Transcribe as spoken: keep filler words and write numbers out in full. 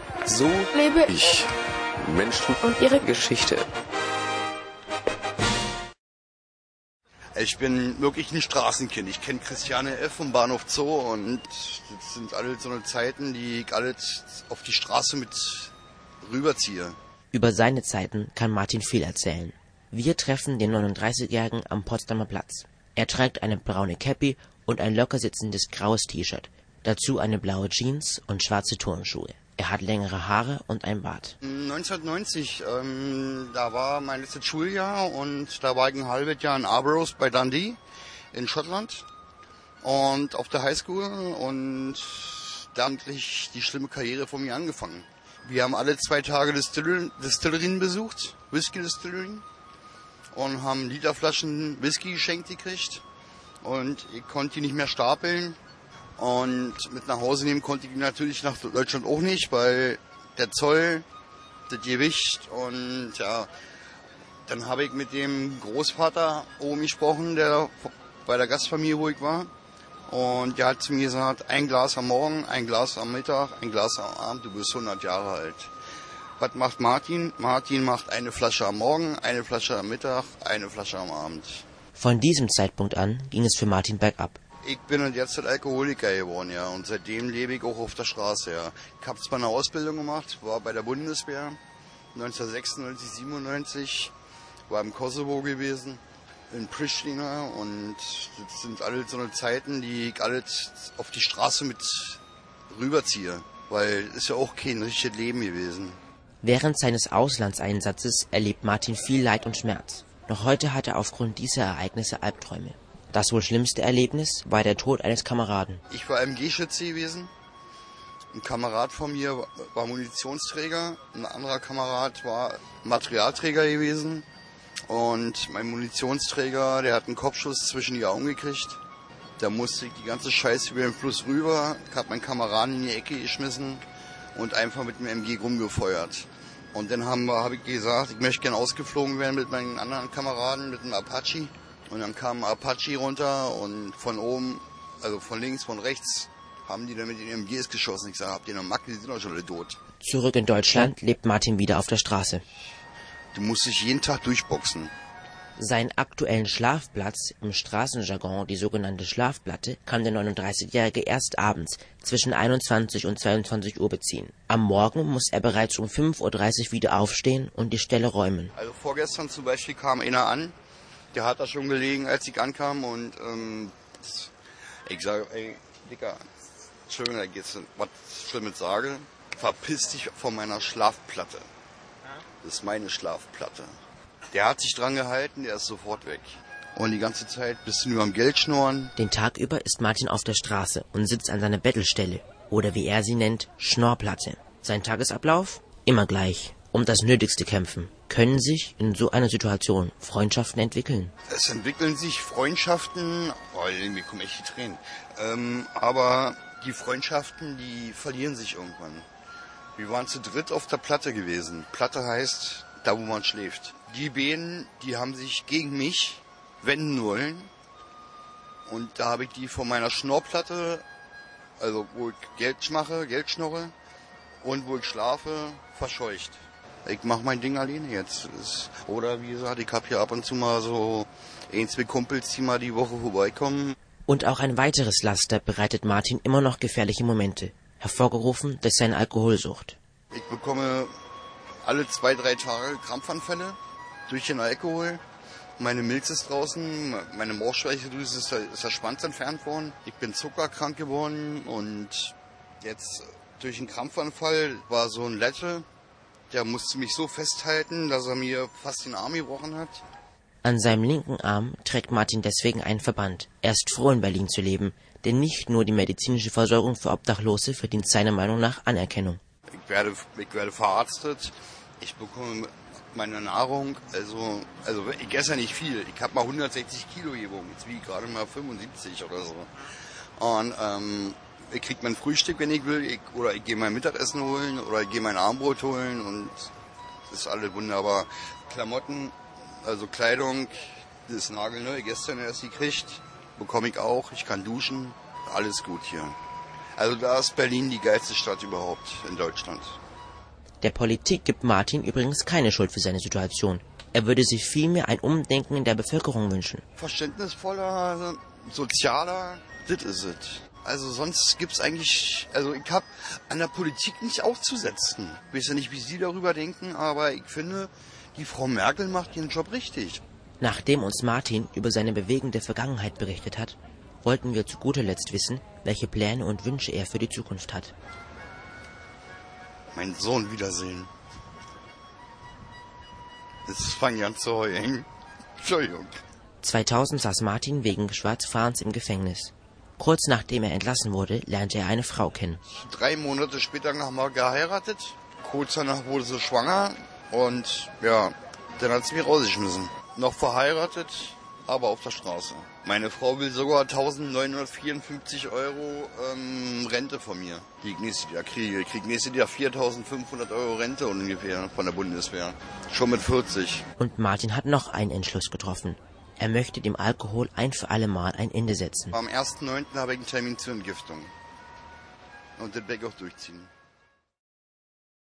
So lebe ich Menschen und ihre Geschichte. Ich bin wirklich ein Straßenkind. Ich kenne Christiane F. vom Bahnhof Zoo und das sind alle so eine Zeiten, die ich alle auf die Straße mit rüberziehe. Über seine Zeiten kann Martin viel erzählen. Wir treffen den neununddreißigjährigen am Potsdamer Platz. Er trägt eine braune Cappy und ein locker sitzendes graues T-Shirt. Dazu eine blaue Jeans und schwarze Turnschuhe. Er hat längere Haare und ein Bart. neunzehnhundertneunzig, ähm, da war mein letztes Schuljahr und da war ich ein halbes Jahr in Arbroath bei Dundee in Schottland und auf der Highschool und da hat eigentlich die schlimme Karriere von mir angefangen. Wir haben alle zwei Tage Distillerien besucht, Whisky-Distillerien, und haben Literflaschen Whisky geschenkt gekriegt und ich konnte die nicht mehr stapeln. Und mit nach Hause nehmen konnte ich ihn natürlich nach Deutschland auch nicht, weil der Zoll, das Gewicht und ja, dann habe ich mit dem Großvater oben gesprochen, der bei der Gastfamilie, wo ich war. Und der hat zu mir gesagt, ein Glas am Morgen, ein Glas am Mittag, ein Glas am Abend, du bist hundert Jahre alt. Was macht Martin? Martin macht eine Flasche am Morgen, eine Flasche am Mittag, eine Flasche am Abend. Von diesem Zeitpunkt an ging es für Martin bergab. Ich bin jetzt Alkoholiker geworden, ja, und seitdem lebe ich auch auf der Straße, ja. Ich habe zwar eine Ausbildung gemacht, war bei der Bundeswehr, neunzehnhundertsechsundneunzig, siebenundneunzig, war im Kosovo gewesen, in Pristina, und das sind alle so eine Zeiten, die ich alle auf die Straße mit rüberziehe, weil es ist ja auch kein richtiges Leben gewesen. Während seines Auslandseinsatzes erlebt Martin viel Leid und Schmerz. Noch heute hat er aufgrund dieser Ereignisse Albträume. Das wohl schlimmste Erlebnis war der Tod eines Kameraden. Ich war M G-Schütze gewesen. Ein Kamerad von mir war Munitionsträger. Ein anderer Kamerad war Materialträger gewesen. Und mein Munitionsträger, der hat einen Kopfschuss zwischen die Augen gekriegt. Da musste ich die ganze Scheiße über den Fluss rüber. Ich habe meinen Kameraden in die Ecke geschmissen und einfach mit dem M G rumgefeuert. Und dann habe hab ich gesagt, ich möchte gerne ausgeflogen werden mit meinen anderen Kameraden, mit dem Apache. Und dann kam ein Apache runter und von oben, also von links, von rechts, haben die dann mit den M Gs geschossen. Ich sage, habt ihr noch Mack, die sind doch schon alle tot. Zurück in Deutschland lebt Martin wieder auf der Straße. Du musst dich jeden Tag durchboxen. Seinen aktuellen Schlafplatz, im Straßenjargon die sogenannte Schlafplatte, kann der neununddreißigjährige erst abends zwischen einundzwanzig und zweiundzwanzig Uhr beziehen. Am Morgen muss er bereits um fünf Uhr dreißig wieder aufstehen und die Stelle räumen. Also vorgestern zum Beispiel kam einer an, der hat da schon gelegen, als ich ankam, und ähm, ich sage, ey, Dicker, Entschuldigung, da geht's was Schlimmes sage, verpiss dich von meiner Schlafplatte. Das ist meine Schlafplatte. Der hat sich dran gehalten, der ist sofort weg. Und die ganze Zeit bist du nur am Geld schnorren. Den Tag über ist Martin auf der Straße und sitzt an seiner Bettelstelle, oder wie er sie nennt, Schnorrplatte. Sein Tagesablauf? Immer gleich. Um das Nötigste kämpfen. Können sich in so einer Situation Freundschaften entwickeln? Es entwickeln sich Freundschaften, oh, irgendwie kommen echt die Tränen. Ähm, aber die Freundschaften, die verlieren sich irgendwann. Wir waren zu dritt auf der Platte gewesen. Platte heißt, da wo man schläft. Die beiden, die haben sich gegen mich wenden wollen. Und da habe ich die von meiner Schnorrplatte, also wo ich Geld mache, Geld schnorre, und wo ich schlafe, verscheucht. Ich mache mein Ding alleine jetzt. Oder wie gesagt, ich habe hier ab und zu mal so ein, zwei Kumpels, die mal die Woche vorbeikommen. Und auch ein weiteres Laster bereitet Martin immer noch gefährliche Momente, hervorgerufen durch seine Alkoholsucht. Ich bekomme alle zwei, drei Tage Krampfanfälle durch den Alkohol. Meine Milz ist draußen, meine Bauchspeicheldrüse ist, ist der Schwanz entfernt worden. Ich bin zuckerkrank geworden und jetzt durch einen Krampfanfall war so ein Lette. Der musste mich so festhalten, dass er mir fast den Arm gebrochen hat. An seinem linken Arm trägt Martin deswegen einen Verband. Er ist froh, in Berlin zu leben, denn nicht nur die medizinische Versorgung für Obdachlose verdient seiner Meinung nach Anerkennung. Ich werde, ich werde verarztet, ich bekomme meine Nahrung, also, also ich esse ja nicht viel. Ich habe mal hundertsechzig Kilo gewogen, jetzt wiege ich gerade mal fünfundsiebzig oder so. Und ähm, ich kriege mein Frühstück, wenn ich will, ich, oder ich gehe mein Mittagessen holen, oder ich gehe mein Abendbrot holen, und das ist alles wunderbar. Klamotten, also Kleidung, das ist nagelneu, gestern erst gekriegt, bekomme ich auch, ich kann duschen, alles gut hier. Also da ist Berlin die geilste Stadt überhaupt in Deutschland. Der Politik gibt Martin übrigens keine Schuld für seine Situation. Er würde sich vielmehr ein Umdenken in der Bevölkerung wünschen. Verständnisvoller, sozialer, das ist es. Also sonst gibt's eigentlich, also ich habe an der Politik nicht auszusetzen. Ich weiß ja nicht, wie Sie darüber denken, aber ich finde, die Frau Merkel macht ihren Job richtig. Nachdem uns Martin über seine bewegende Vergangenheit berichtet hat, wollten wir zu guter Letzt wissen, welche Pläne und Wünsche er für die Zukunft hat. Mein Sohn wiedersehen. Jetzt fangen an zu heulen. Entschuldigung. zweitausend saß Martin wegen Schwarzfahrens im Gefängnis. Kurz nachdem er entlassen wurde, lernte er eine Frau kennen. Drei Monate später haben wir geheiratet. Kurz danach wurde sie schwanger. Und ja, dann hat sie mich rausgeschmissen. Noch verheiratet, aber auf der Straße. Meine Frau will sogar eintausendneunhundertvierundfünfzig Euro ähm, Rente von mir, die ich nächstes Jahr kriege. Ich kriege nächstes Jahr viertausendfünfhundert Euro Rente ungefähr von der Bundeswehr. Schon mit vierzig. Und Martin hat noch einen Entschluss getroffen. Er möchte dem Alkohol ein für alle Mal ein Ende setzen. Am ersten neunten habe ich einen Termin zur Entgiftung. Und das werde ich auch durchziehen.